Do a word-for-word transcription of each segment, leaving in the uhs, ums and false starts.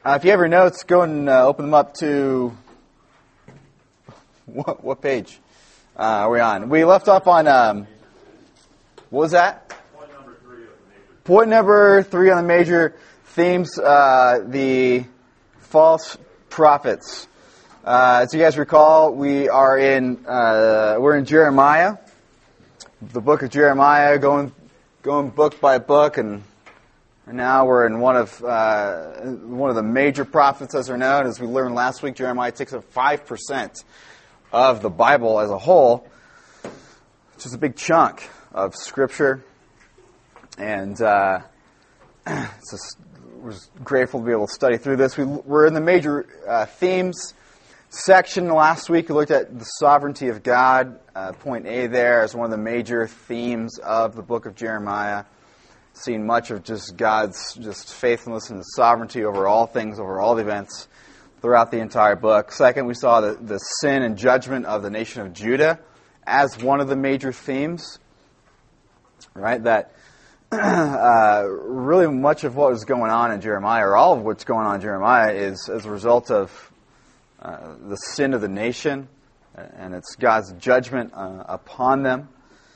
Uh, if you have your notes, go and uh, open them up to what, what page uh, are we on? We left off on, um, what was that? Point number three of the major. Point number three on the major themes, uh, the false prophets. Uh, as you guys recall, we are in uh, we're in Jeremiah, the book of Jeremiah, going going book by book, and now we're in one of uh, one of the major prophets, as they're known. As we learned last week, Jeremiah takes up five percent of the Bible as a whole, which is a big chunk of Scripture, and uh, it's just, we're just grateful to be able to study through this. We, we're in the major uh, themes section. Last week we looked at the sovereignty of God. Uh, point A there as one of the major themes of the book of Jeremiah. Seen much of just God's just faithfulness and sovereignty over all things, over all the events throughout the entire book. Second, we saw the, the sin and judgment of the nation of Judah as one of the major themes. Right? That uh, really much of what was going on in Jeremiah, or all of what's going on in Jeremiah, is as a result of Uh, the sin of the nation, and it's God's judgment uh, upon them.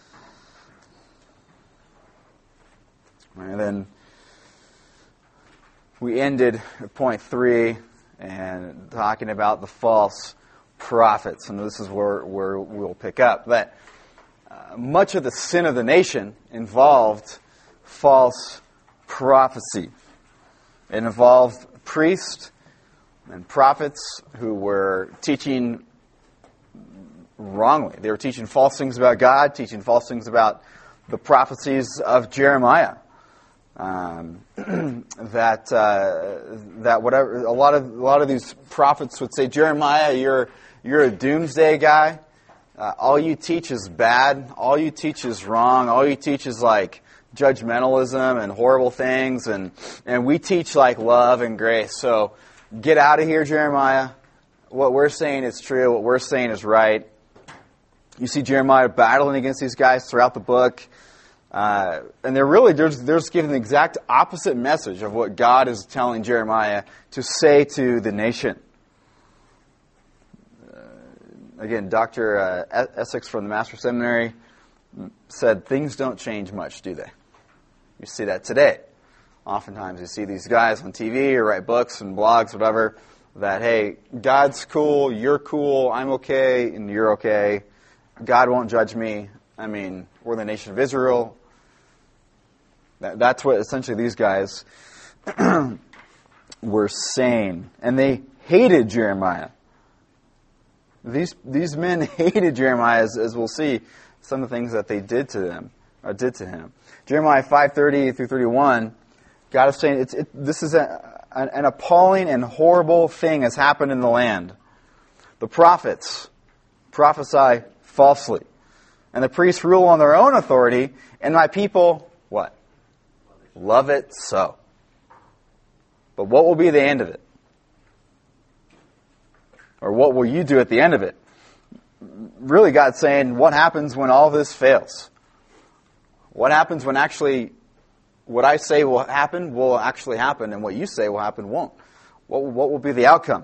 And then we ended at point three and talking about the false prophets, and this is where, where we'll pick up. That uh, much of the sin of the nation involved false prophecy. It involved priests and prophets who were teaching wrongly. They were teaching false things about God, teaching false things about the prophecies of Jeremiah. Um, that uh, that whatever a lot of a lot of these prophets would say, Jeremiah, you're you're a doomsday guy. Uh, all you teach is bad. All you teach is wrong. All you teach is like judgmentalism and horrible things, and and we teach like love and grace. So get out of here, Jeremiah. What we're saying is true. What we're saying is right. You see Jeremiah battling against these guys throughout the book. Uh, and they're really, they're, they're just giving the exact opposite message of what God is telling Jeremiah to say to the nation. Uh, again, Doctor Uh, Essex from the Master's Seminary said, things don't change much, do they? You see that today. Oftentimes you see these guys on T V or write books and blogs, whatever, that, hey, God's cool, you're cool, I'm okay, and you're okay. God won't judge me. I mean, we're the nation of Israel. That, that's what essentially these guys were saying. And they hated Jeremiah. These these men hated Jeremiah, as, as we'll see some of the things that they did to them, or did to him. Jeremiah five thirty through thirty-one, God is saying, it's, it, this is a, an, an appalling and horrible thing has happened in the land. The prophets prophesy falsely, and the priests rule on their own authority, and my people, what? Love it so. But what will be the end of it? Or what will you do at the end of it? Really, God's saying, what happens when all this fails? What happens when actually what I say will happen will actually happen, and what you say will happen won't? What, what will be the outcome?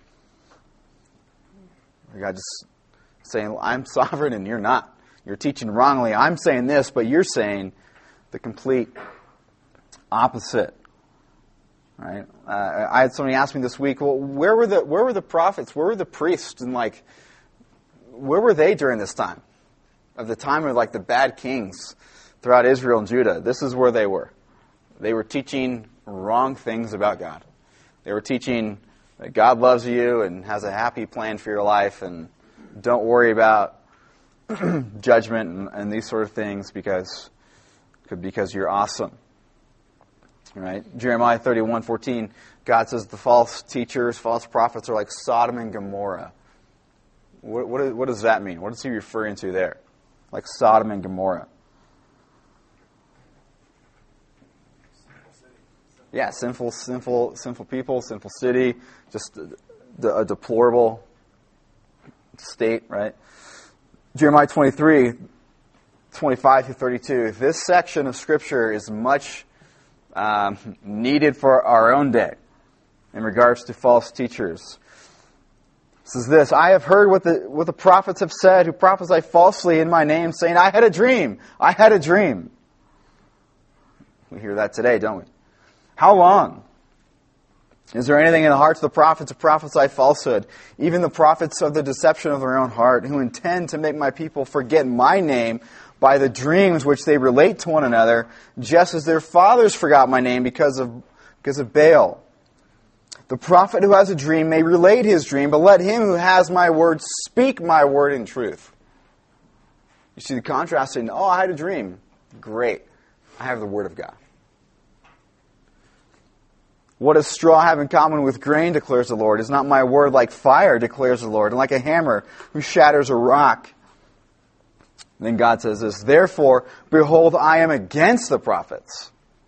God just saying, I'm sovereign and you're not. You're teaching wrongly. I'm saying this, but you're saying the complete opposite. Right? Uh, I had somebody ask me this week, well, where were the where were the prophets? Where were the priests? And like, where were they during this time? Of the time of like the bad kings throughout Israel and Judah. This is where they were. They were teaching wrong things about God. They were teaching that God loves you and has a happy plan for your life, and don't worry about judgment and, and these sort of things because because you're awesome. Right? Jeremiah thirty-one fourteen, God says the false teachers, false prophets are like Sodom and Gomorrah. What, what, what does that mean? What is he referring to there? Like Sodom and Gomorrah. Yeah, sinful, sinful, sinful people, sinful city, just a, a deplorable state, right? Jeremiah twenty-three, twenty-five through thirty-two. This section of Scripture is much um, needed for our own day. in regards to false teachers. It says this, I have heard what the, what the prophets have said, who prophesy falsely in my name, saying, I had a dream, I had a dream. We hear that today, don't we? How long? Is there anything in the hearts of the prophets who prophesy falsehood, even the prophets of the deception of their own heart, who intend to make my people forget my name by the dreams which they relate to one another, just as their fathers forgot my name because of, because of Baal? The prophet who has a dream may relate his dream, but let him who has my word speak my word in truth. You see the contrast in, oh, I had a dream. Great. I have the word of God. What does straw have in common with grain, declares the Lord? Is not my word like fire, declares the Lord, and like a hammer who shatters a rock? And then God says this, therefore, behold, I am against the prophets.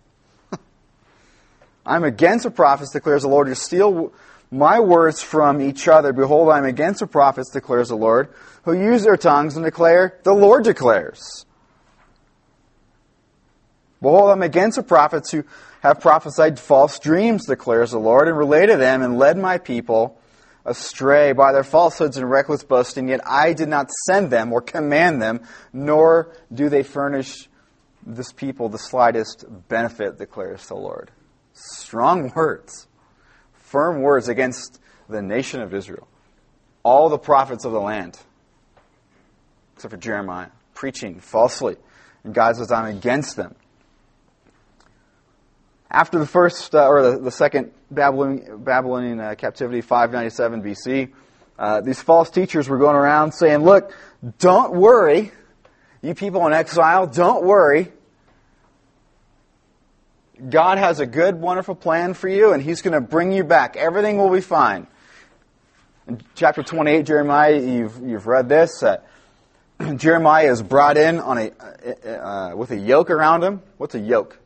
I am against the prophets, declares the Lord, who steal my words from each other. Behold, I am against the prophets, declares the Lord, who use their tongues and declare, the Lord declares. Behold, I am against the prophets who have prophesied false dreams, declares the Lord, and related them and led my people astray by their falsehoods and reckless boasting. Yet I did not send them or command them, nor do they furnish this people the slightest benefit, declares the Lord. Strong words, firm words against the nation of Israel. All the prophets of the land, except for Jeremiah, preaching falsely. And God says, I'm against them. After the first, uh, or the, the second Babylonian, Babylonian uh, captivity, five ninety-seven B C, uh, these false teachers were going around saying, look, don't worry, you people in exile, don't worry. God has a good, wonderful plan for you, and He's going to bring you back. Everything will be fine. In chapter twenty-eight, Jeremiah, you've, you've read this. Uh, Jeremiah is brought in on a uh, with a yoke around him. What's a yoke?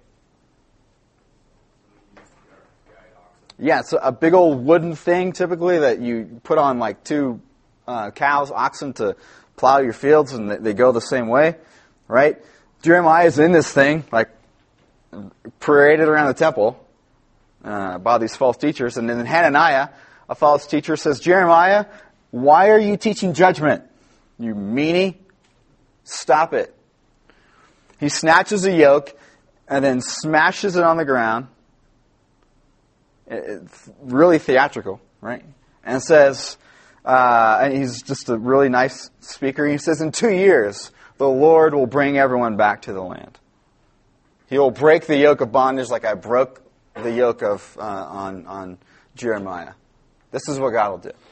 Yeah, it's a big old wooden thing, typically, that you put on like two uh, cows, oxen, to plow your fields, and they go the same way, right? Jeremiah is in this thing, like, paraded around the temple uh, by these false teachers. And then Hananiah, a false teacher, says, Jeremiah, why are you teaching judgment? You meanie. Stop it. He snatches a yoke and then smashes it on the ground. It's really theatrical, right? And says, uh, and he's just a really nice speaker. He says, in two years, the Lord will bring everyone back to the land. He will break the yoke of bondage like I broke the yoke of uh, on, on Jeremiah. This is what God will do.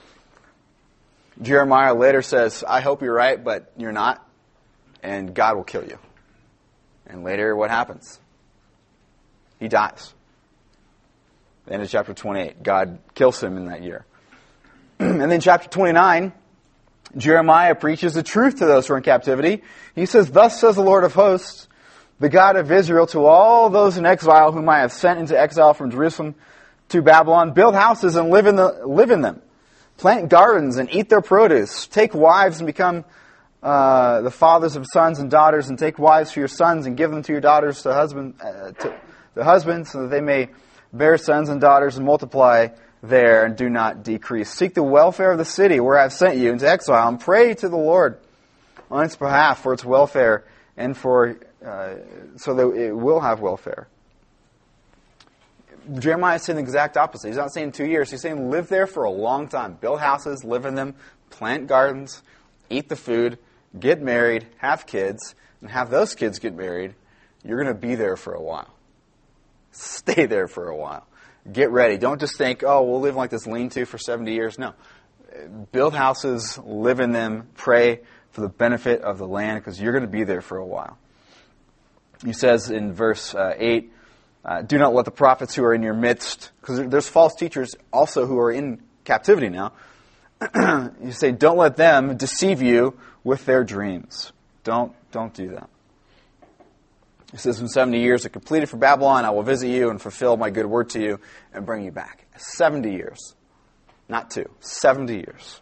Jeremiah later says, I hope you're right, but you're not, and God will kill you. And later, what happens? He dies. The end of chapter twenty-eight. God kills him in that year. And then chapter twenty-nine, Jeremiah preaches the truth to those who are in captivity. He says, thus says the Lord of hosts, the God of Israel, to all those in exile whom I have sent into exile from Jerusalem to Babylon, build houses and live in, the, live in them. Plant gardens and eat their produce. Take wives and become uh, the fathers of sons and daughters, and take wives for your sons and give them to your daughters to husband, uh, to the husbands, so that they may bear sons and daughters and multiply there and do not decrease. Seek the welfare of the city where I have sent you into exile, and pray to the Lord on its behalf for its welfare and for uh, so that it will have welfare. Jeremiah is saying the exact opposite. He's not saying two years. He's saying live there for a long time. Build houses, live in them, plant gardens, eat the food, get married, have kids, and have those kids get married. You're going to be there for a while. Stay there for a while. Get ready. Don't just think, oh, we'll live like this lean-to for seventy years. No. Build houses, live in them, pray for the benefit of the land, because you're going to be there for a while. He says in verse uh, eight, uh, do not let the prophets who are in your midst, because there's false teachers also who are in captivity now. You say, don't let them deceive you with their dreams. Don't, don't do that. He says, when seventy years are completed for Babylon, I will visit you and fulfill my good word to you and bring you back. seventy years. Not two. seventy years.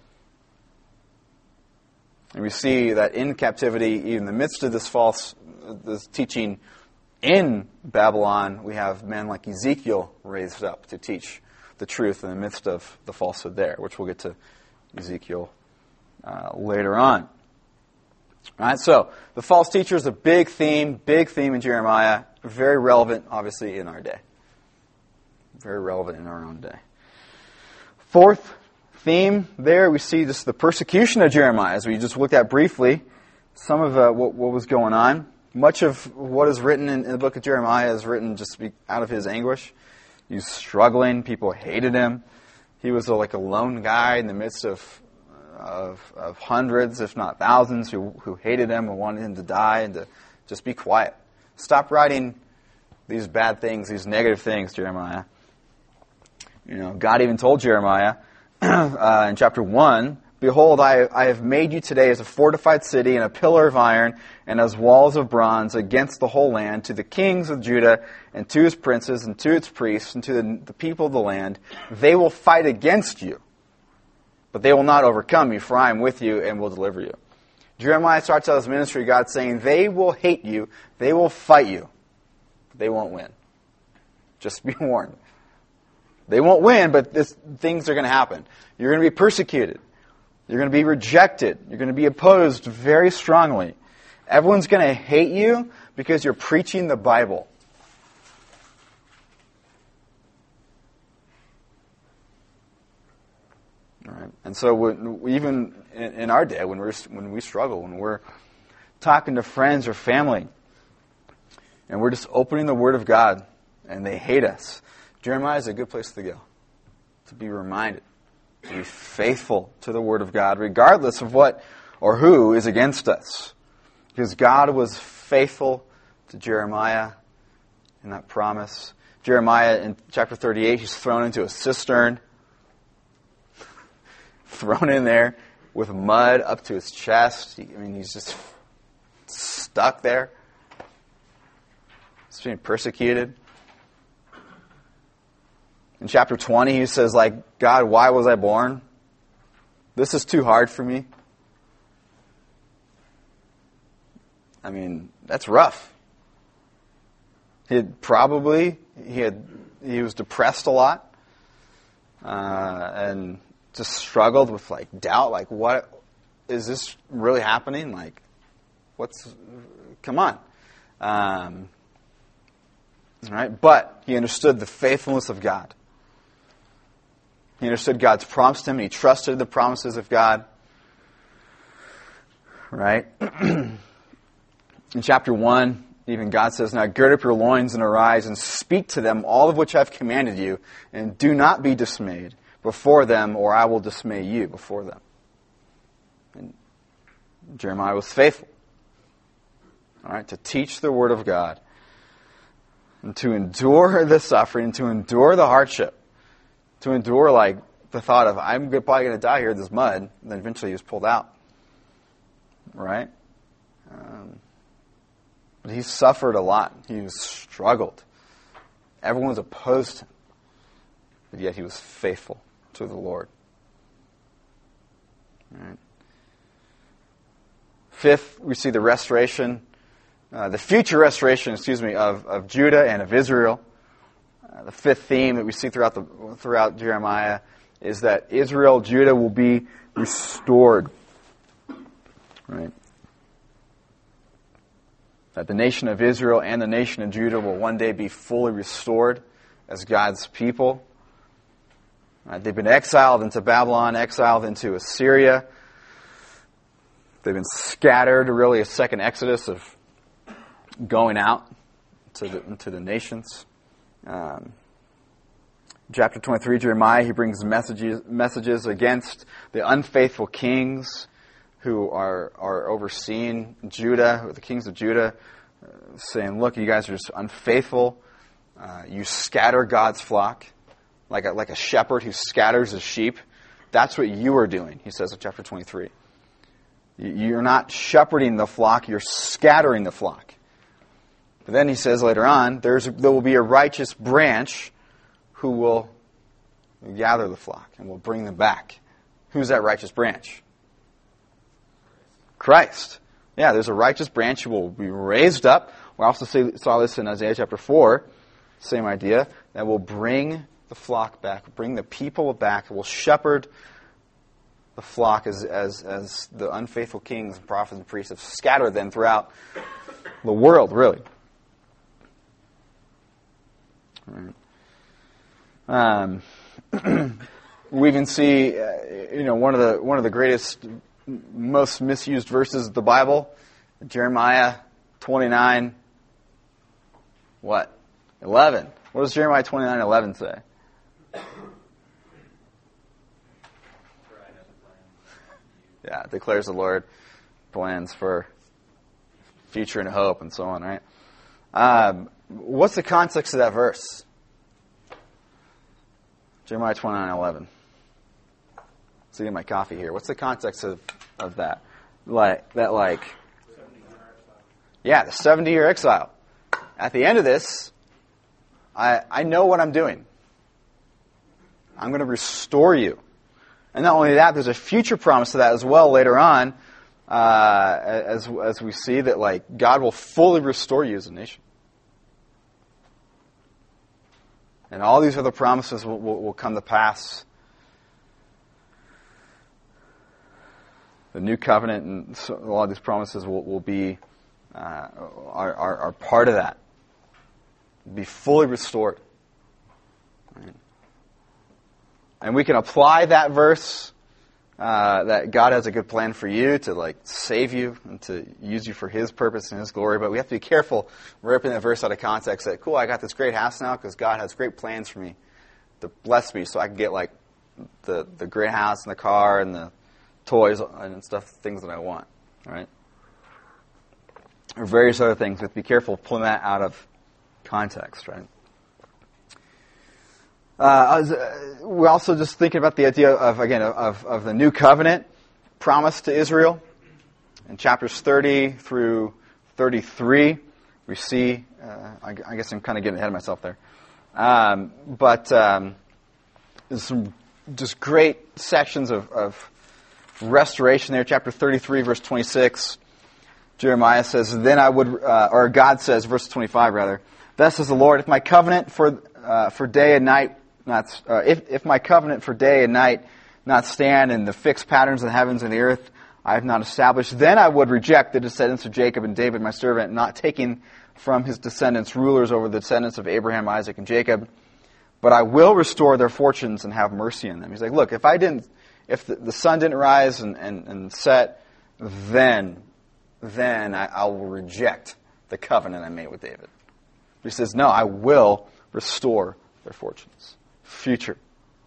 And we see that in captivity, even in the midst of this false this teaching in Babylon, we have men like Ezekiel raised up to teach the truth in the midst of the falsehood there, which we'll get to Ezekiel uh, later on. All right, so the false teacher is a big theme, big theme in Jeremiah, very relevant, obviously, in our day. Very relevant in our own day. Fourth theme there, we see just the persecution of Jeremiah, as we just looked at briefly, some of uh, what, what was going on. Much of what is written in, in the book of Jeremiah is written just out of his anguish. He was struggling. People hated him. He was a, like a lone guy in the midst of, of of hundreds, if not thousands, who, who hated him and wanted him to die and to just be quiet. Stop writing these bad things, these negative things, Jeremiah. You know, God even told Jeremiah uh, in chapter one, "Behold, I, I have made you today as a fortified city and a pillar of iron and as walls of bronze against the whole land, to the kings of Judah and to his princes and to its priests and to the, the people of the land. They will fight against you, but they will not overcome you, for I am with you and will deliver you." Jeremiah starts out his ministry, God saying, they will hate you, they will fight you, but they won't win. Just be warned. They won't win, but this, things are going to happen. You're going to be persecuted. You're going to be rejected. You're going to be opposed very strongly. Everyone's going to hate you because you're preaching the Bible. All right. And so when, even in, in our day, when, we're, when we struggle, when we're talking to friends or family, and we're just opening the Word of God, and they hate us, Jeremiah is a good place to go, to be reminded. To be faithful to the Word of God, regardless of what or who is against us. Because God was faithful to Jeremiah in that promise. Jeremiah, in chapter thirty-eight, he's thrown into a cistern. Thrown in there with mud up to his chest. I mean, he's just stuck there. He's being persecuted. In chapter twenty, he says, like, God, why was I born? This is too hard for me. I mean, that's rough. He had probably, he had, he was depressed a lot. Uh, and just struggled with, like, doubt. Like, what, is this really happening? Like, what's, come on. Um, all right, but he understood the faithfulness of God. He understood God's promise to him. He trusted the promises of God. Right? In chapter one, even God says, "Now gird up your loins and arise and speak to them all of which I have commanded you, and do not be dismayed before them, or I will dismay you before them." And Jeremiah was faithful. All right, to teach the Word of God, and to endure the suffering, and to endure the hardship. To endure, like, the thought of, I'm probably going to die here in this mud, and then eventually he was pulled out. Right? Um, but he suffered a lot. He was struggled. Everyone was opposed to him. But yet he was faithful to the Lord. Right? Fifth, we see the restoration, uh, the future restoration, excuse me, of, of Judah and of Israel. Uh, the fifth theme that we see throughout the throughout Jeremiah is that Israel, Judah will be restored. Right? That the nation of Israel and the nation of Judah will one day be fully restored as God's people. Right? They've been exiled into Babylon, exiled into Assyria. They've been scattered, really a second exodus of going out to the, into the nations. Um, chapter twenty-three, Jeremiah, he brings messages messages against the unfaithful kings who are are overseeing Judah, the kings of Judah, uh, saying, "Look, you guys are just unfaithful. Uh, you scatter God's flock, like a, like a shepherd who scatters his sheep. That's what you are doing," he says in chapter twenty-three. You're not shepherding the flock; you're scattering the flock. But then he says later on, there's, there will be a righteous branch who will gather the flock and will bring them back. Who's that righteous branch? Christ. Yeah, there's a righteous branch who will be raised up. We also see, saw this in Isaiah chapter four, same idea, that will bring the flock back, bring the people back, will shepherd the flock as, as, as the unfaithful kings and prophets and priests have scattered them throughout the world, really. Right. Um, we even see, uh, you know, one of the one of the greatest, most misused verses of the Bible, Jeremiah twenty-nine. What? eleven. What does Jeremiah twenty-nine eleven say? Yeah, declares the Lord plans for future and hope and so on, right? Um, what's the context of that verse? Jeremiah twenty-nine eleven. Let's get my coffee here. What's the context of, of that? Like that, like, yeah, the seventy-year exile. At the end of this, I I know what I'm doing. I'm going to restore you. And not only that, there's a future promise to that as well later on, uh, as as we see that like God will fully restore you as a nation. And all these other promises will, will, will come to pass. The new covenant and so, a lot of these promises will, will be uh, are, are, are part of that. Be fully restored. Right? And we can apply that verse, uh, that God has a good plan for you to like save you and to use you for His purpose and His glory. But we have to be careful ripping that verse out of context. That cool, I got this great house now because God has great plans for me to bless me, so I can get like the the great house and the car and the toys and stuff, things that I want. Right? Or various other things. We have to be careful pulling that out of context. Right? Uh, we're also just thinking about the idea of, again, of, of the new covenant promised to Israel. In chapters thirty through thirty-three, we see, uh, I, I guess I'm kind of getting ahead of myself there, um, but um, there's some just great sections of, of restoration there. Chapter thirty-three, verse twenty-six, Jeremiah says, then I would, uh, or God says, verse twenty-five rather, thus says the Lord, if my covenant for uh, for day and night Not uh, if if my covenant for day and night not stand in the fixed patterns of the heavens and the earth I have not established, then I would reject the descendants of Jacob and David my servant, not taking from his descendants rulers over the descendants of Abraham, Isaac, and Jacob. But I will restore their fortunes and have mercy on them. He's like, look, if I didn't, if the, the sun didn't rise and, and, and set, then then I, I will reject the covenant I made with David. He says, no, I will restore their fortunes. Future.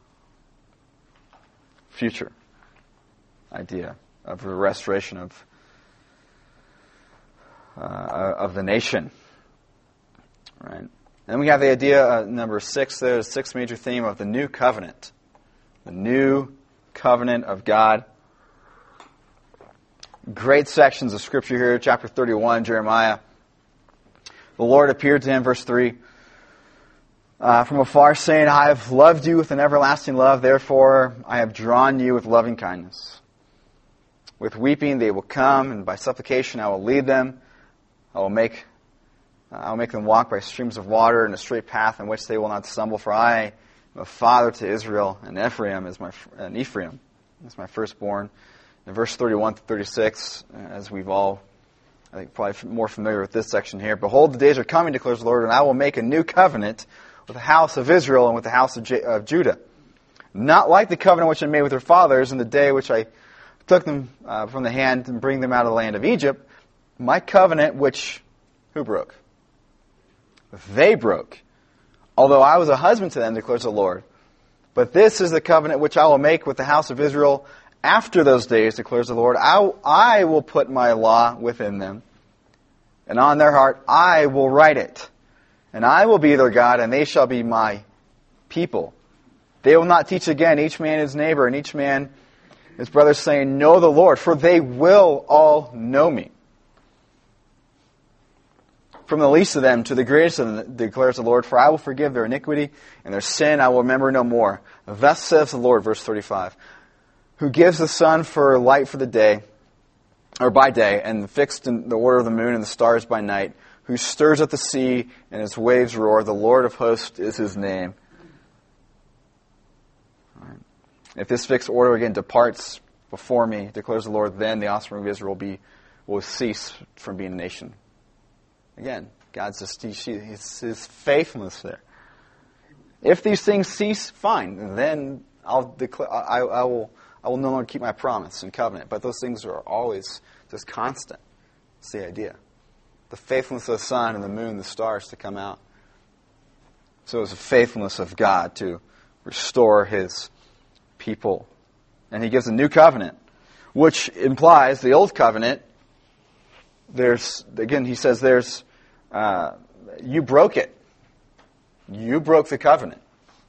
Future idea of the restoration of uh, of the nation. Right? And then we have the idea, uh, number six, the sixth major theme of the new covenant. The new covenant of God. Great sections of Scripture here. Chapter thirty-one, Jeremiah. The Lord appeared to him, verse three. Uh, from afar, saying, I have loved you with an everlasting love, therefore I have drawn you with loving kindness. With weeping they will come, and by supplication I will lead them. I will make uh, I will make them walk by streams of water in a straight path in which they will not stumble. For I am a father to Israel, and Ephraim is my and Ephraim is my firstborn. In verse thirty-one to thirty-six, as we've all, I think, probably more familiar with this section here. Behold, the days are coming, declares the Lord, and I will make a new covenant with the house of Israel and with the house of, J- of Judah. Not like the covenant which I made with their fathers in the day which I took them uh, from the hand and bring them out of the land of Egypt. My covenant which, who broke? They broke. Although I was a husband to them, declares the Lord. But this is the covenant which I will make with the house of Israel after those days, declares the Lord. I, I will put my law within them, and on their heart I will write it. And I will be their God, and they shall be my people. They will not teach again each man his neighbor, and each man his brother, saying, know the Lord, for they will all know me. From the least of them to the greatest of them, declares the Lord, for I will forgive their iniquity, and their sin I will remember no more. Thus says the Lord, verse thirty-five, who gives the sun for light for the day, or by day, and fixed in the order of the moon and the stars by night, who stirs up the sea and its waves roar. The Lord of hosts is his name. If this fixed order again departs before me, declares the Lord, then the offspring of Israel will be will cease from being a nation. Again, God's just his, his faithfulness there. If these things cease, fine. Then I'll declare. I, I will. I will no longer keep my promise and covenant. But those things are always just constant. That's the idea. The faithfulness of the sun and the moon, the stars to come out. So it's the faithfulness of God to restore His people. And He gives a new covenant, which implies the old covenant. There's again, He says, "There's uh, you broke it. You broke the covenant."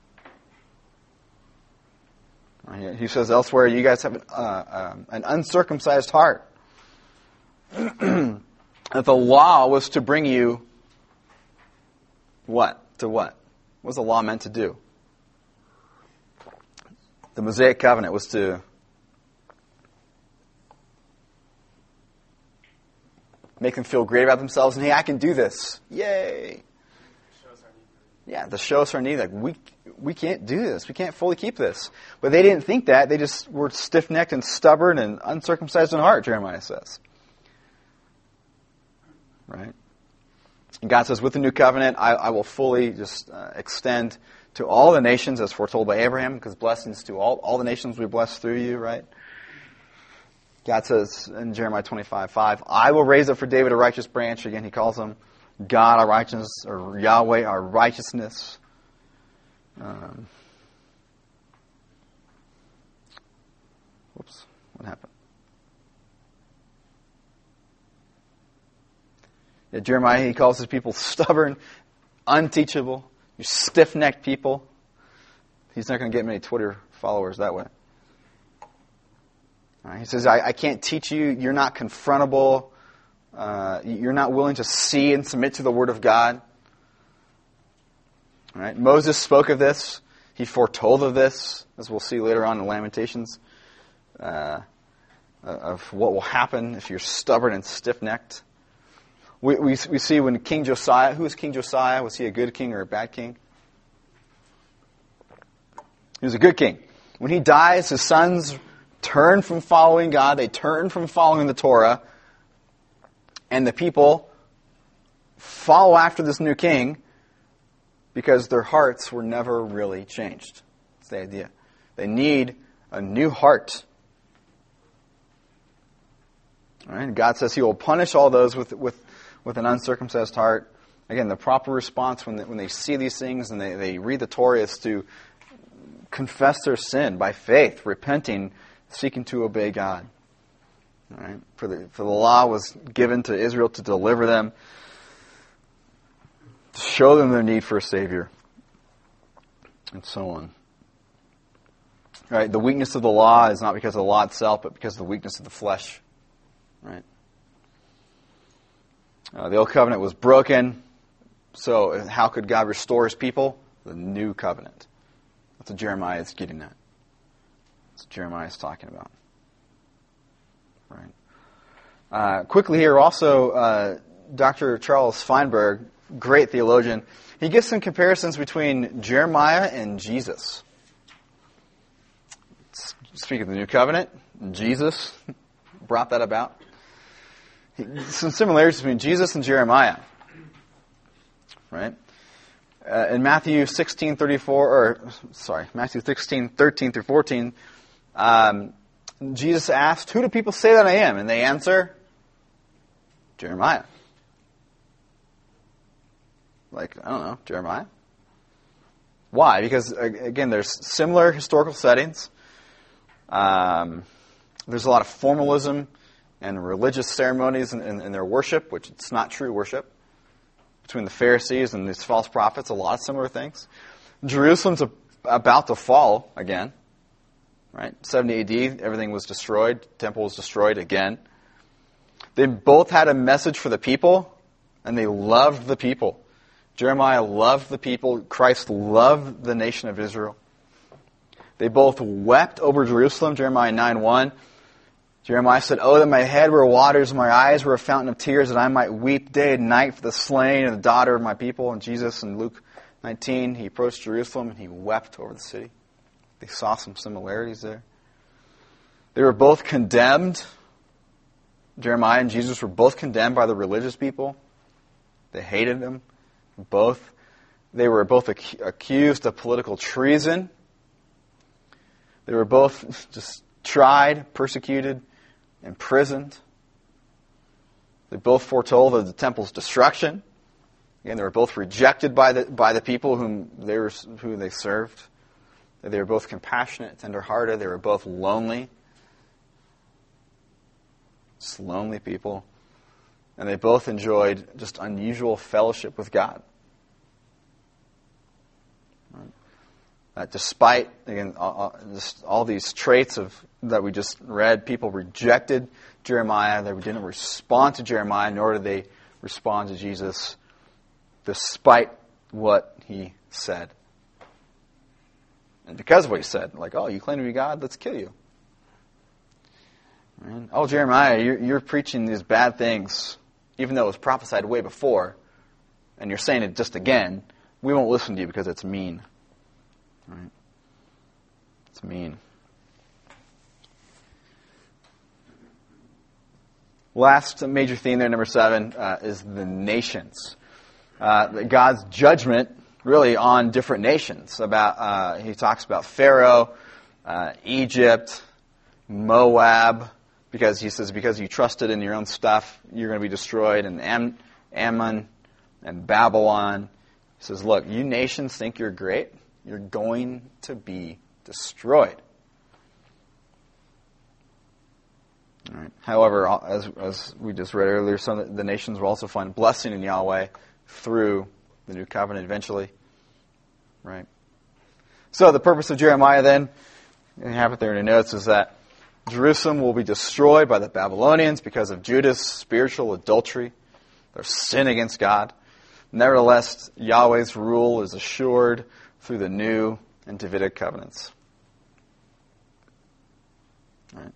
He says elsewhere, "You guys have an, uh, um, an uncircumcised heart." That the law was to bring you what? To what? What was the law meant to do? The Mosaic covenant was to make them feel great about themselves and, hey, I can do this. Yay. Yeah, to show us our need. Like, we we can't do this. We can't fully keep this. But they didn't think that. They just were stiff-necked and stubborn and uncircumcised in heart, Jeremiah says. Right? And God says, with the new covenant, I, I will fully just uh, extend to all the nations, as foretold by Abraham, because blessings to all, all the nations will be blessed through you, right? God says in Jeremiah twenty-five five, I will raise up for David a righteous branch. Again, He calls him God, our righteousness, or Yahweh, our righteousness. Um, whoops, what happened? Yeah, Jeremiah, he calls his people stubborn, unteachable, you stiff-necked people. He's not going to get many Twitter followers that way. All right, he says, I, I can't teach you. You're not confrontable. Uh, you're not willing to see and submit to the Word of God. All right, Moses spoke of this. He foretold of this, as we'll see later on in Lamentations, uh, of what will happen if you're stubborn and stiff-necked. We, we we see when King Josiah, who was King Josiah? Was he a good king or a bad king? He was a good king. When he dies, his sons turn from following God. They turn from following the Torah. And the people follow after this new king because their hearts were never really changed. That's the idea. They need a new heart. All right? God says He will punish all those with with with an uncircumcised heart. Again, the proper response when they, when they see these things and they, they read the Torah is to confess their sin by faith, repenting, seeking to obey God. All right? For the for the law was given to Israel to deliver them, to show them their need for a Savior, and so on. All right? The weakness of the law is not because of the law itself, but because of the weakness of the flesh. Right? Uh, the old covenant was broken, so how could God restore His people? The new covenant. That's what Jeremiah is getting at. That's what Jeremiah is talking about. Right. Uh, quickly here, also, uh, Doctor Charles Feinberg, great theologian, he gives some comparisons between Jeremiah and Jesus. Speaking of the new covenant, Jesus brought that about. Some similarities between Jesus and Jeremiah, right? Uh, in Matthew sixteen thirty-four, or sorry, Matthew sixteen thirteen through fourteen, um, Jesus asked, "Who do people say that I am?" And they answer, Jeremiah. Like, I don't know, Jeremiah. Why? Because again, there's similar historical settings. Um, there's a lot of formalism and religious ceremonies in, in, in their worship, which it's not true worship. Between the Pharisees and these false prophets, a lot of similar things. Jerusalem's a, about to fall again. Right? seventy A D, everything was destroyed. The temple was destroyed again. They both had a message for the people, and they loved the people. Jeremiah loved the people. Christ loved the nation of Israel. They both wept over Jerusalem, Jeremiah nine one. Jeremiah said, "Oh, that my head were waters, my eyes were a fountain of tears, that I might weep day and night for the slain and the daughter of my people." And Jesus in Luke nineteen, he approached Jerusalem and he wept over the city. They saw some similarities there. They were both condemned. Jeremiah and Jesus were both condemned by the religious people. They hated them. Both. They were both ac- accused of political treason. They were both just tried, persecuted, imprisoned. They both foretold of the temple's destruction. Again, they were both rejected by the by the people whom they were who they served. They were both compassionate, tender-hearted. They were both lonely. Just lonely people. And they both enjoyed just unusual fellowship with God. That despite, again, all, just all these traits of that we just read, people rejected Jeremiah. They didn't respond to Jeremiah, nor did they respond to Jesus, despite what he said. And because of what he said, like, oh, you claim to be God? Let's kill you. Right? Oh, Jeremiah, you're, you're preaching these bad things, even though it was prophesied way before, and you're saying it just again. We won't listen to you because it's mean. Right? It's mean. Last major theme there, number seven, uh, is the nations. Uh, God's judgment, really, on different nations. About uh, he talks about Pharaoh, uh, Egypt, Moab, because he says because you trusted in your own stuff, you're going to be destroyed, and Am- Ammon and Babylon. He says, look, you nations think you're great. You're going to be destroyed. All right. However, as, as we just read earlier, some of the nations will also find blessing in Yahweh through the new covenant eventually. Right. So the purpose of Jeremiah then, you have it there in the notes, is that Jerusalem will be destroyed by the Babylonians because of Judah's spiritual adultery, their sin against God. Nevertheless, Yahweh's rule is assured through the new and Davidic covenants. Right.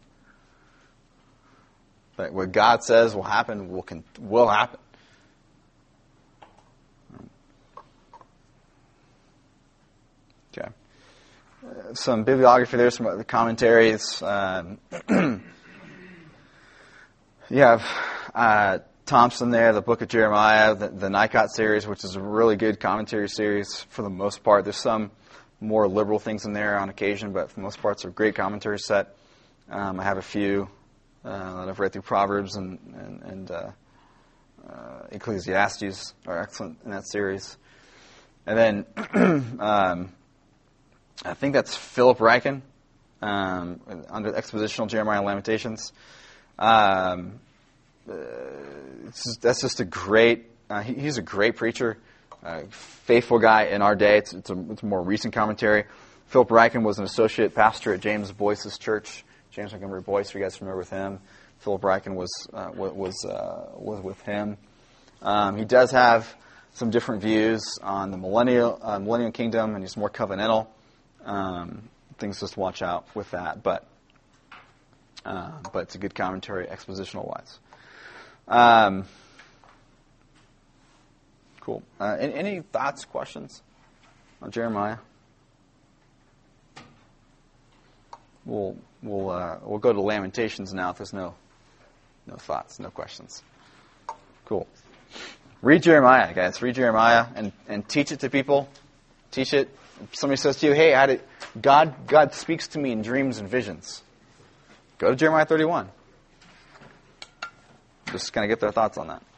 But what God says will happen will con- will happen. Okay. Uh, some bibliography there, some other commentaries. Um, you have uh, Thompson there, the Book of Jeremiah, the, the Nikot series, which is a really good commentary series for the most part. There's some more liberal things in there on occasion, but for the most part, it's a great commentary set. Um, I have a few uh, that I've read through Proverbs and, and, and uh, uh, Ecclesiastes are excellent in that series. And then um, I think that's Philip Ryken um, under Expositional Jeremiah and Lamentations. Um, uh, it's just, that's just a great, uh, he, he's a great preacher, uh, faithful guy in our day. It's, it's, a, it's a more recent commentary. Philip Ryken was an associate pastor at James Boyce's church, James Montgomery Boyce, you guys familiar with him. Philip Ryken was, uh, was, uh, was with him. Um, he does have some different views on the millennial, uh, millennial kingdom, and he's more covenantal. Um, things just to watch out with that, but uh, but it's a good commentary, expositional wise. Um, cool. Uh, any, any thoughts, questions on Jeremiah? We'll we'll uh, we'll go to Lamentations now. If there's no no thoughts, no questions. Cool. Read Jeremiah, guys. Read Jeremiah and, and teach it to people. Teach it. If somebody says to you, hey, I did, God God speaks to me in dreams and visions. Go to Jeremiah thirty-one. Just kind of get their thoughts on that.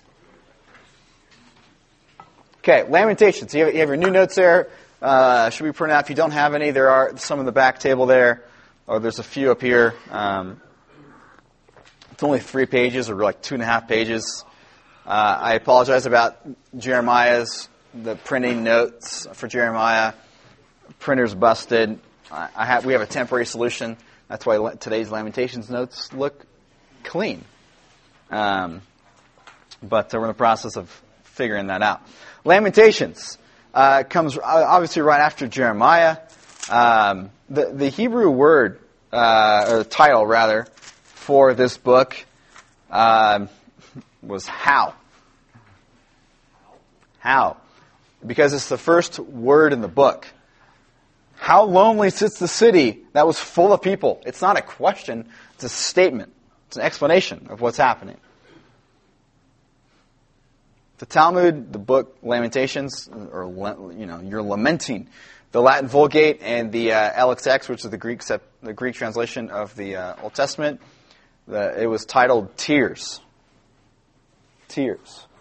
Okay, Lamentations. You have, you have your new notes there. Uh, should be printed out. If you don't have any, there are some in the back table there. Or there's a few up here. Um, it's only three pages, or like two and a half pages. Uh, I apologize about Jeremiah's, the printing notes for Jeremiah. Printer's busted. I, I have, we have a temporary solution. That's why today's Lamentations notes look clean. Um, but we're in the process of figuring that out. Lamentations uh, comes obviously right after Jeremiah. Um, the, the Hebrew word, uh, or the title rather, for this book um, was how. How. Because it's the first word in the book. How lonely sits the city that was full of people. It's not a question, it's a statement. It's an explanation of what's happening. The Talmud, the book Lamentations, or you know, you're lamenting. The Latin Vulgate and the uh, L X X, which is the Greek the Greek translation of the uh, Old Testament, the, it was titled Tears. Tears.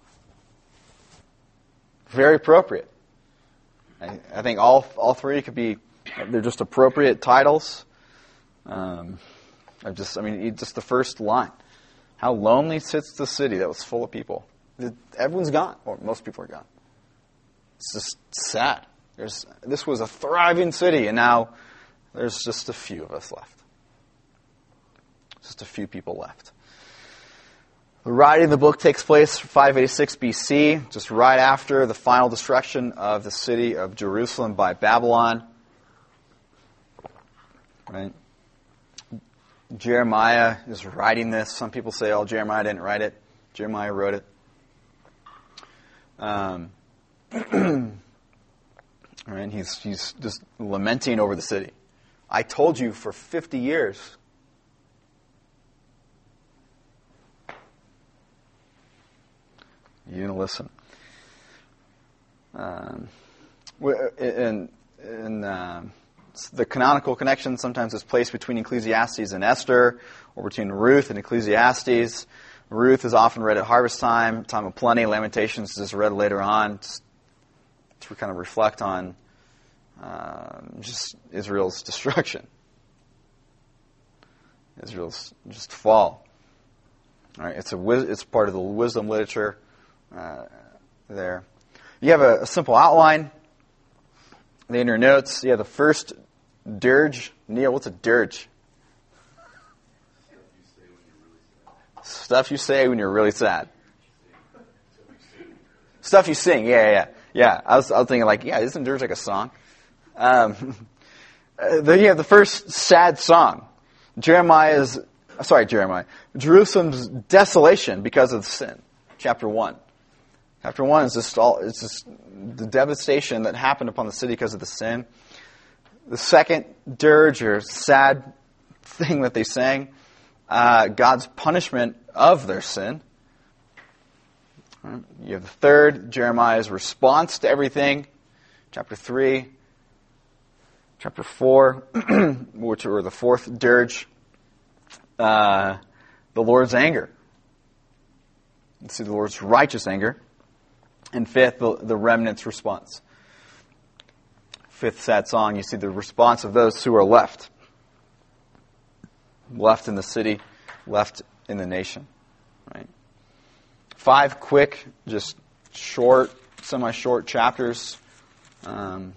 Very appropriate. I, I think all all three could be, they're just appropriate titles. Um, I just, I mean, just the first line. How lonely sits the city that was full of people. Everyone's gone, or most people are gone. It's just sad. There's, this was a thriving city, and now there's just a few of us left. Just a few people left. The writing of the book takes place five eighty-six B C, just right after the final destruction of the city of Jerusalem by Babylon. Right? Jeremiah is writing this. Some people say, oh, Jeremiah didn't write it. Jeremiah wrote it. Um, right? He's, he's just lamenting over the city. I told you for fifty years. You didn't listen. Um, in in um, the canonical connection sometimes is placed between Ecclesiastes and Esther, or between Ruth and Ecclesiastes. Ruth is often read at harvest time, time of plenty. Lamentations is read later on just to kind of reflect on um, just Israel's destruction, Israel's just fall. All right, it's a it's part of the wisdom literature. Uh, there. You have a, a simple outline. In your notes, you have the first dirge. Neil, what's a dirge? Stuff you say when you're really sad. Stuff you sing, yeah, yeah, yeah. I was, I was thinking like, yeah, isn't dirge like a song? Um, then you have the first sad song. Jeremiah's, sorry, Jeremiah. Jerusalem's desolation because of sin. Chapter one. Chapter one is just all, it's just the devastation that happened upon the city because of the sin. The second dirge, or sad thing that they sang, uh, God's punishment of their sin. Right. You have the third, Jeremiah's response to everything. Chapter three. Chapter four, which were the fourth dirge, uh, the Lord's anger. You see the Lord's righteous anger. And fifth, the, the remnant's response. Fifth sad song, you see the response of those who are left. Left in the city, left in the nation. Right? Five quick, just short, semi-short chapters. Um,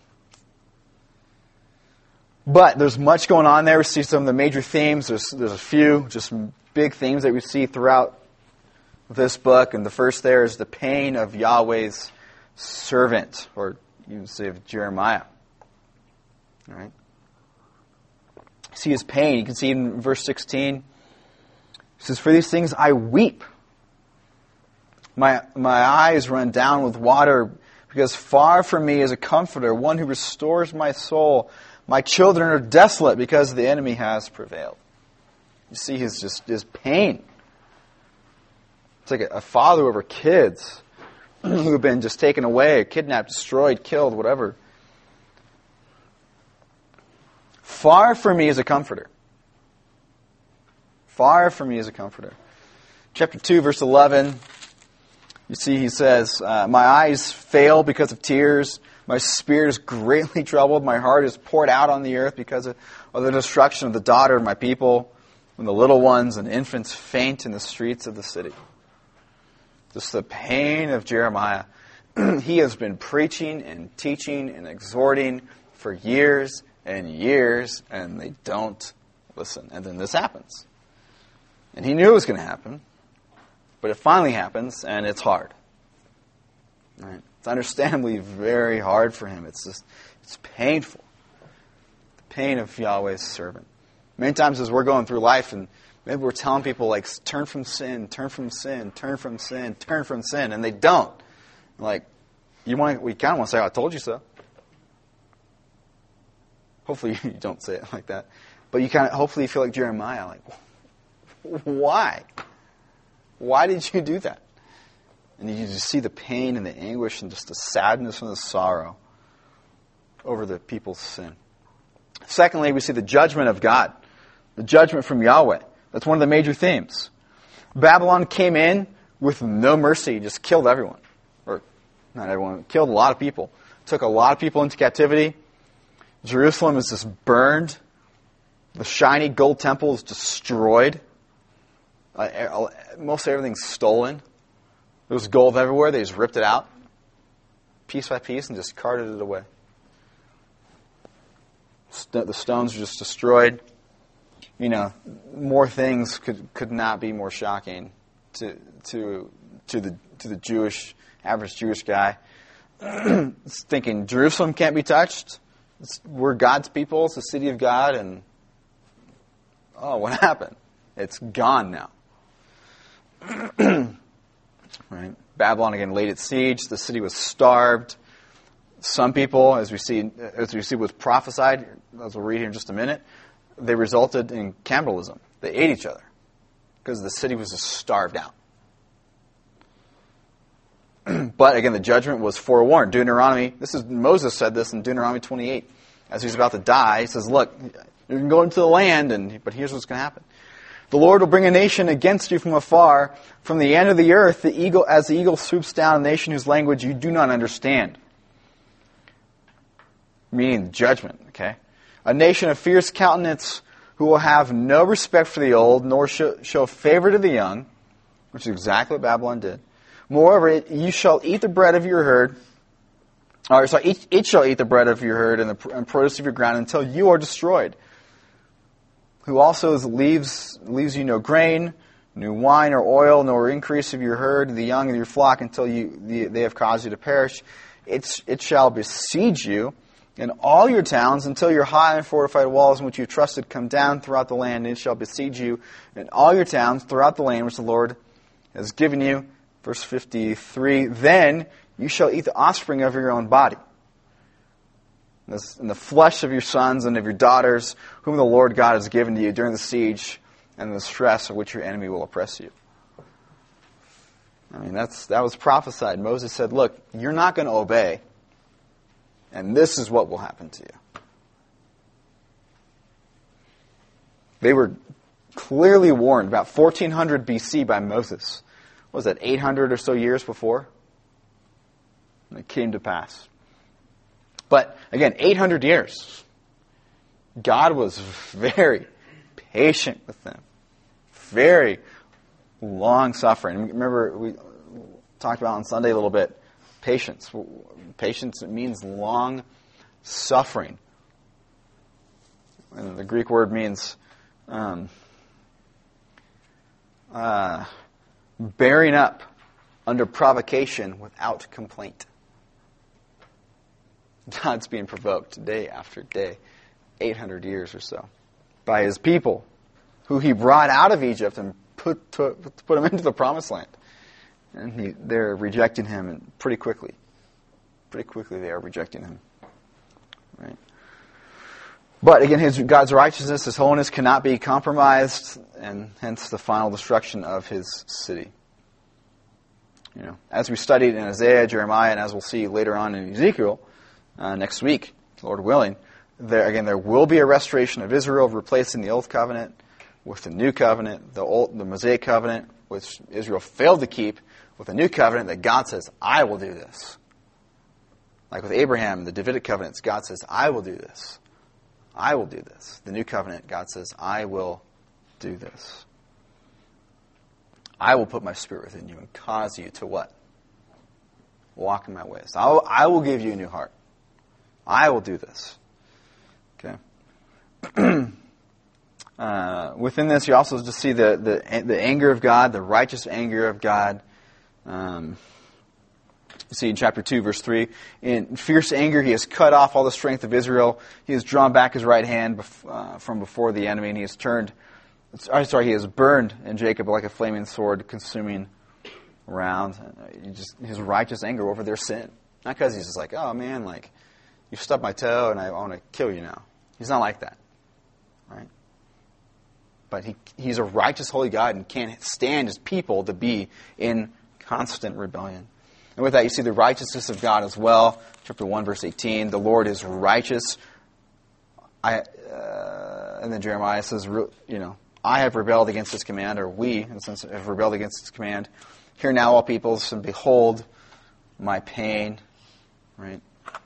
but there's much going on there. We see some of the major themes. There's, there's a few just big themes that we see throughout this book, and the first there is the pain of Yahweh's servant, or you can say of Jeremiah. All right. See his pain. You can see in verse sixteen. He says, "For these things I weep. My my eyes run down with water, because far from me is a comforter, one who restores my soul. My children are desolate because the enemy has prevailed." You see his just his pain. It's like a, a father over kids who have been just taken away, kidnapped, destroyed, killed, whatever. Far from me is a comforter. Far from me is a comforter. Chapter two, verse eleven, you see he says, uh, "My eyes fail because of tears. My spirit is greatly troubled. My heart is poured out on the earth because of, of the destruction of the daughter of my people, when the little ones and infants faint in the streets of the city." Just the pain of Jeremiah. He has been preaching and teaching and exhorting for years and years, and they don't listen. And then this happens. And he knew it was going to happen, but it finally happens, and it's hard. Right? It's understandably very hard for him. It's just, it's painful. The pain of Yahweh's servant. Many times as we're going through life, and maybe we're telling people, like, turn from sin, turn from sin, turn from sin, turn from sin, and they don't. Like, you want, we kind of want to say, "I told you so." Hopefully you don't say it like that. But you kind of, hopefully you feel like Jeremiah, like, why? Why did you do that? And you just see the pain and the anguish and just the sadness and the sorrow over the people's sin. Secondly, we see the judgment of God. The judgment from Yahweh. That's one of the major themes. Babylon came in with no mercy, just killed everyone. Or, not everyone, killed a lot of people. Took a lot of people into captivity. Jerusalem is just burned. The shiny gold temple is destroyed. Uh, most everything's stolen. There was gold everywhere. They just ripped it out, piece by piece, and just carted it away. St- the stones were just destroyed. You know, more things could could not be more shocking to to to the to the Jewish average Jewish guy. Thinking Jerusalem can't be touched. It's, we're God's people. It's the city of God, and oh, what happened? It's gone now. Right? Babylon again laid its siege. The city was starved. Some people, as we see, as we see, was prophesied. As we'll read here in just a minute, they resulted in cannibalism. They ate each other because the city was just starved out. But again, the judgment was forewarned. Deuteronomy. This is Moses said this in Deuteronomy twenty-eight, as he's about to die. He says, "Look, you can go into the land, and but here's what's going to happen." The Lord will bring a nation against you from afar, from the end of the earth, the eagle, as the eagle swoops down, a nation whose language you do not understand. Meaning judgment, okay? A nation of fierce countenance who will have no respect for the old, nor show, show favor to the young, which is exactly what Babylon did. Moreover, it, you shall eat the bread of your herd, or sorry, it, it shall eat the bread of your herd and the and produce of your ground until you are destroyed. Who also leaves leaves you no grain, no wine or oil, nor increase of your herd, the young of your flock, until you the, they have caused you to perish. It's, it shall besiege you in all your towns until your high and fortified walls in which you trusted come down throughout the land. And it shall besiege you in all your towns throughout the land which the Lord has given you. Verse fifty-three, then you shall eat the offspring of your own body, and the flesh of your sons and of your daughters, whom the Lord God has given to you during the siege and the stress of which your enemy will oppress you. I mean, that's that was prophesied. Moses said, look, you're not going to obey, and this is what will happen to you. They were clearly warned about fourteen hundred B C by Moses. What was that, eight hundred or so years before? And it came to pass. But again, eight hundred years. God was very patient with them. Very long-suffering. Remember, we talked about on Sunday a little bit, patience. Patience, it means long-suffering. And the Greek word means um, uh, bearing up under provocation without complaint. God's being provoked day after day, eight hundred years or so, by His people, who He brought out of Egypt and put to, put them into the Promised Land. And he, they're rejecting Him and pretty quickly. Pretty quickly they are rejecting Him. Right? But again, his, God's righteousness, His holiness cannot be compromised, and hence the final destruction of His city. You know, as we studied in Isaiah, Jeremiah, and as we'll see later on in Ezekiel, uh, next week, Lord willing, there again there will be a restoration of Israel, replacing the old covenant with the new covenant, the old, the Mosaic covenant, which Israel failed to keep, with a new covenant that God says, "I will do this." Like with Abraham, the Davidic covenants, God says, "I will do this. I will do this." The new covenant, God says, "I will do this. I will put my spirit within you and cause you to what? Walk in my ways. I will, I will give you a new heart. I will do this." Okay. uh, within this, you also just see the, the the anger of God, the righteous anger of God. Um, you see in chapter two, verse three, in fierce anger, He has cut off all the strength of Israel. He has drawn back His right hand bef- uh, from before the enemy, and He has turned. Sorry, He has burned in Jacob like a flaming sword, consuming around. Just His righteous anger over their sin. Not because He's just like, oh man, like, you stubbed my toe and I want to kill you now. He's not like that. Right? But he he's a righteous, holy God and can't stand his people to be in constant rebellion. And with that, you see the righteousness of God as well. Chapter one, verse eighteen, the Lord is righteous. I, uh, and then Jeremiah says, you know, I have rebelled against his command, or we, in a sense, have rebelled against his command. Hear now, all peoples, and behold my pain. Right?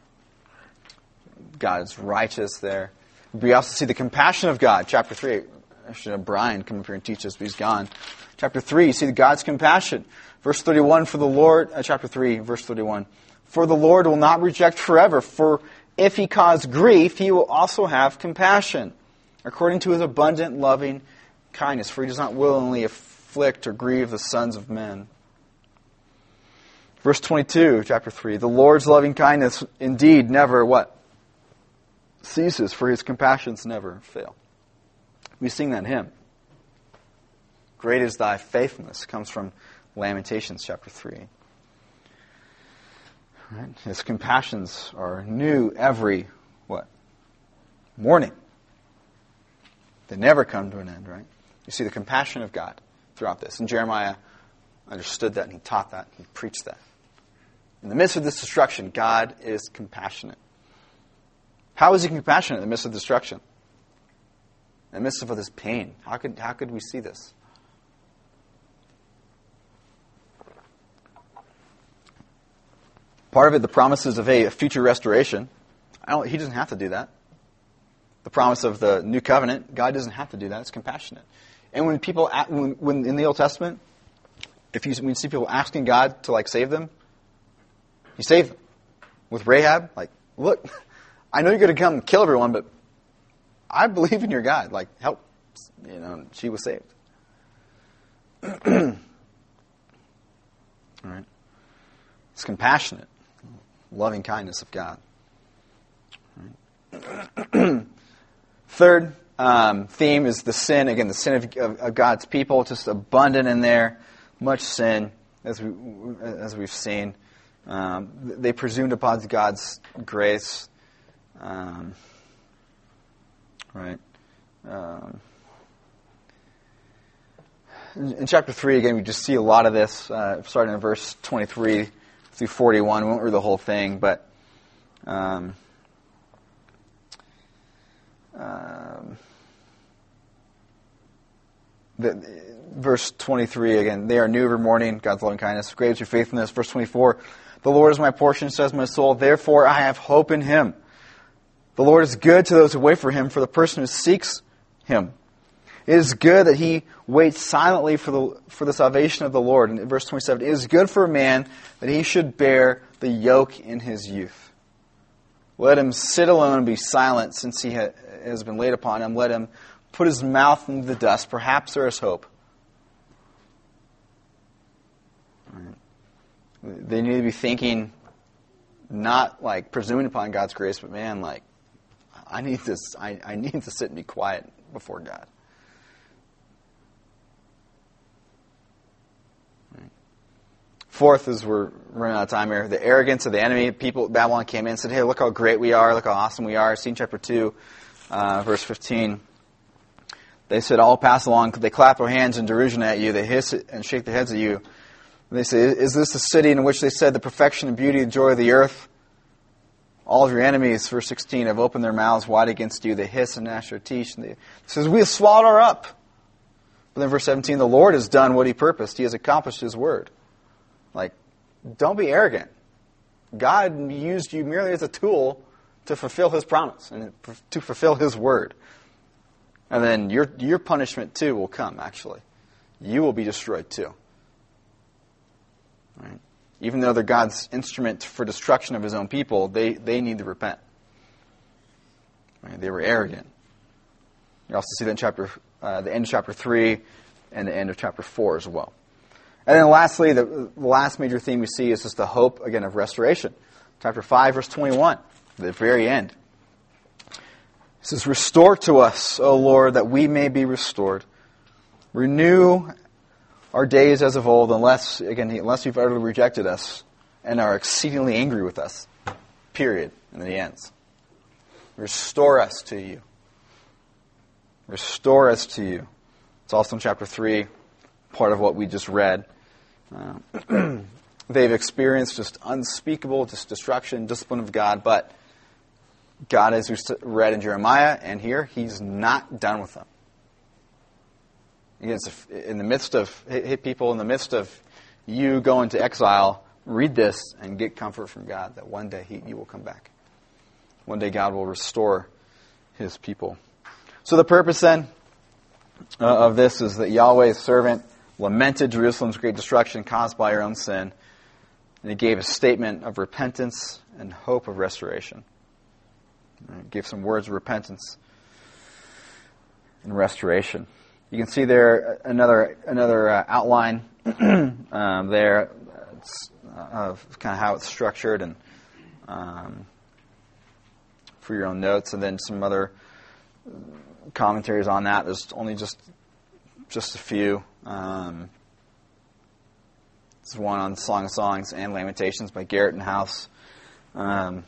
God is righteous there. We also see the compassion of God. Chapter three. I should have Brian come up here and teach us, but he's gone. Chapter three, you see God's compassion. Verse thirty-one, for the Lord, uh, chapter three, verse thirty-one. For the Lord will not reject forever, for if he cause grief, he will also have compassion, according to his abundant loving kindness, for he does not willingly afflict or grieve the sons of men. Verse twenty-two, chapter three, the Lord's loving kindness indeed never, what? Ceases, for his compassions never fail. We sing that hymn. Great is thy faithfulness, comes from Lamentations chapter three. Right? His compassions are new every, what? Morning. They never come to an end, right? You see the compassion of God throughout this. And Jeremiah understood that, and he taught that, and he preached that. In the midst of this destruction, God is compassionate. How is he compassionate in the midst of destruction? In the midst of this pain? How could, how could we see this? Part of it, the promises of a future restoration. I don't, he doesn't have to do that. The promise of the new covenant, God doesn't have to do that. It's compassionate. And when people, when, when in the Old Testament, if you, when you see people asking God to like save them, He saved them. With Rahab, like, look, I know you're going to come and kill everyone, but I believe in your God. Like, help. You know, she was saved. All right. It's compassionate. Loving kindness of God. Right. Third um, theme is the sin. Again, the sin of, of, of God's people, just abundant in there. Much sin, as we as we've seen. Um, they presumed upon God's grace. Um, right. Um, in, in chapter three, again, we just see a lot of this, uh, starting in verse twenty-three through forty-one. We won't read the whole thing, but um, um, the, verse twenty-three, again, they are new every morning, God's loving kindness, great is your faithfulness. Verse twenty-four, the Lord is my portion, says my soul, therefore I have hope in him. The Lord is good to those who wait for him, for the person who seeks him. It is good that he waits silently for the for the salvation of the Lord. In verse twenty-seven, it is good for a man that he should bear the yoke in his youth. Let him sit alone and be silent, since he ha- has been laid upon him. Let him put his mouth into the dust. Perhaps there is hope. They need to be thinking, not like presuming upon God's grace, but man, like, I need this. I, I need to sit and be quiet before God. Right. Fourth, as we're running out of time here, the arrogance of the enemy. People, Babylon came in and said, hey, look how great we are, look how awesome we are. See in chapter two, uh, verse fifteen. They said, all pass along. They clap their hands in derision at you. They hiss and shake their heads at you. And they say, is this the city in which they said the perfection and beauty and joy of the earth? All of your enemies, verse sixteen, have opened their mouths wide against you. They hiss and gnash their teeth. And they, it says, we have swallowed her up. But then verse seventeen, the Lord has done what he purposed. He has accomplished his word. Like, don't be arrogant. God used you merely as a tool to fulfill his promise and to fulfill his word. And then your your punishment too will come, actually. You will be destroyed too. Right? Even though they're God's instrument for destruction of his own people, they, they need to repent. Right? They were arrogant. You also see that in chapter, uh, the end of chapter three and the end of chapter four as well. And then lastly, the, the last major theme we see is just the hope, again, of restoration. Chapter five, verse twenty-one, the very end. It says, restore to us, O Lord, that we may be restored. Renew our days as of old, unless, again, unless you've utterly rejected us and are exceedingly angry with us. Period. And then he ends. Restore us to you. Restore us to you. It's also in chapter three, part of what we just read. Uh, they've experienced just unspeakable just destruction, discipline of God, but God, as we read in Jeremiah and here, He's not done with them. Again, it's in the midst of, hey, people, in the midst of you going to exile, read this and get comfort from God that one day he, you will come back. One day God will restore His people. So the purpose then uh, of this is that Yahweh's servant lamented Jerusalem's great destruction caused by her own sin, and He gave a statement of repentance and hope of restoration. He gave some words of repentance and restoration. You can see there another another uh, outline um, there uh, of kind of how it's structured, and um, for your own notes, and then some other commentaries on that. There's only just just a few. Um, there's one on Song of Songs and Lamentations by Garrett and House. Um,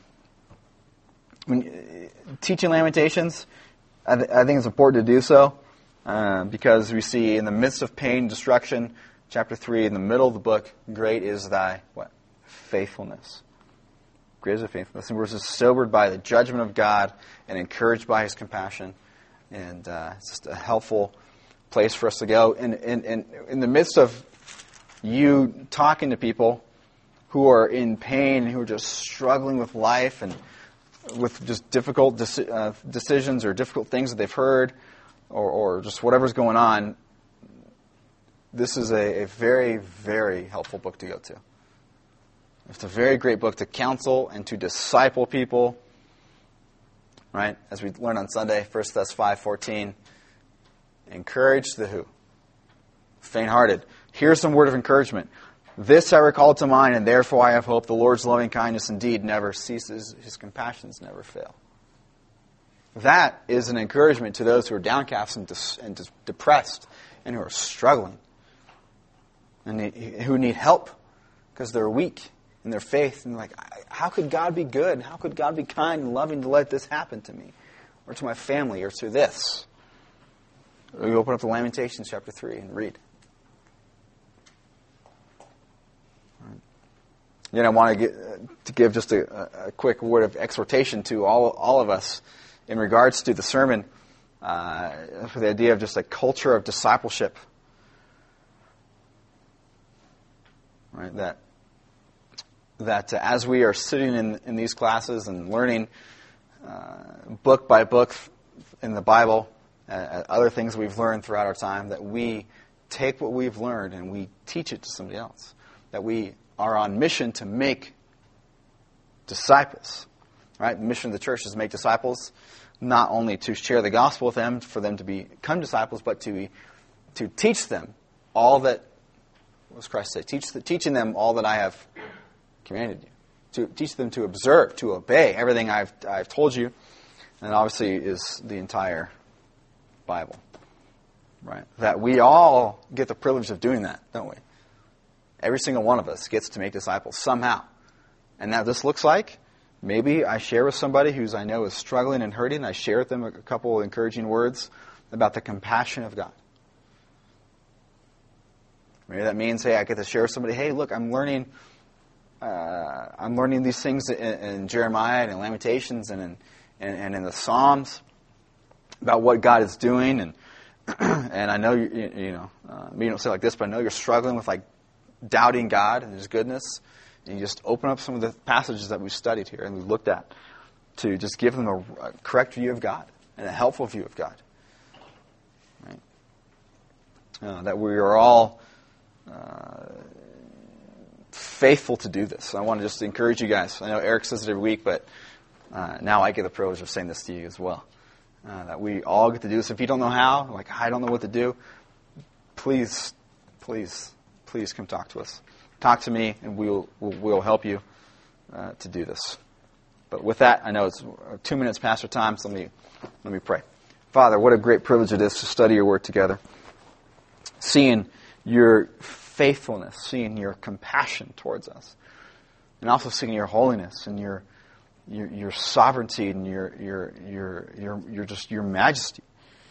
when teaching Lamentations, I, th- I think it's important to do so. Uh, because we see in the midst of pain and destruction, chapter three, in the middle of the book, great is thy, what? Faithfulness. Great is thy faithfulness. And we're just sobered by the judgment of God and encouraged by His compassion. And uh, it's just a helpful place for us to go. And in, in, in the midst of you talking to people who are in pain, who are just struggling with life and with just difficult deci- uh, decisions or difficult things that they've heard, Or, or just whatever's going on, this is a, a very, very helpful book to go to. It's a very great book to counsel and to disciple people. Right? As we learned on Sunday, First Thessalonians five fourteen, encourage the who? Faint-hearted. Here's some word of encouragement. This I recall to mind, and therefore I have hope. The Lord's loving kindness indeed never ceases. His compassions never fail. That is an encouragement to those who are downcast and, dis- and dis- depressed and who are struggling and need, who need help because they're weak in their faith. And they're like, how could God be good? How could God be kind and loving to let this happen to me or to my family or to this? We open up the Lamentations chapter three and read. Again, I want to, get, to give just a, a quick word of exhortation to all, all of us in regards to the sermon, uh, for the idea of just a culture of discipleship. Right? That that uh, as we are sitting in, in these classes and learning uh, book by book in the Bible, uh, other things we've learned throughout our time, that we take what we've learned and we teach it to somebody else. That we are on mission to make disciples. Right? The mission of the church is to make disciples, not only to share the gospel with them, for them to become disciples, but to to teach them all that, what does Christ say? Teach the, teaching them all that I have commanded you. To teach them to observe, to obey everything I've I've told you, and obviously is the entire Bible. Right? That we all get the privilege of doing that, don't we? Every single one of us gets to make disciples somehow. And now this looks like, maybe I share with somebody who's I know is struggling and hurting, and I share with them a couple of encouraging words about the compassion of God. Maybe that means, hey, I get to share with somebody, hey, look, I'm learning uh, I'm learning these things in, in Jeremiah and in Lamentations and in, and, and in the Psalms about what God is doing. And and I know, you, you know, uh, maybe you don't say it like this, but I know you're struggling with like doubting God and His goodness. And you just open up some of the passages that we've studied here and we've looked at to just give them a, a correct view of God and a helpful view of God. Right? Uh, that we are all uh, faithful to do this. I want to just encourage you guys. I know Eric says it every week, but uh, now I get the privilege of saying this to you as well. Uh, that we all get to do this. If you don't know how, like I don't know what to do, please, please, please come talk to us. Talk to me, and we'll we'll, we'll help you uh, to do this. But with that, I know it's two minutes past our time, so let me let me pray. Father, what a great privilege it is to study your word together, seeing your faithfulness, seeing your compassion towards us, and also seeing your holiness and your your, your sovereignty and your, your, your, your, your, just your majesty.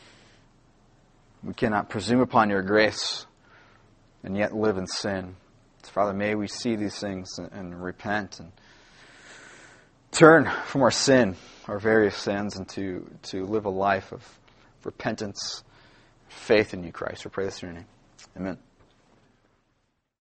We cannot presume upon your grace and yet live in sin. So Father, may we see these things and, and repent and turn from our sin, our various sins, and to, to live a life of repentance, faith in you, Christ. We pray this in your name. Amen.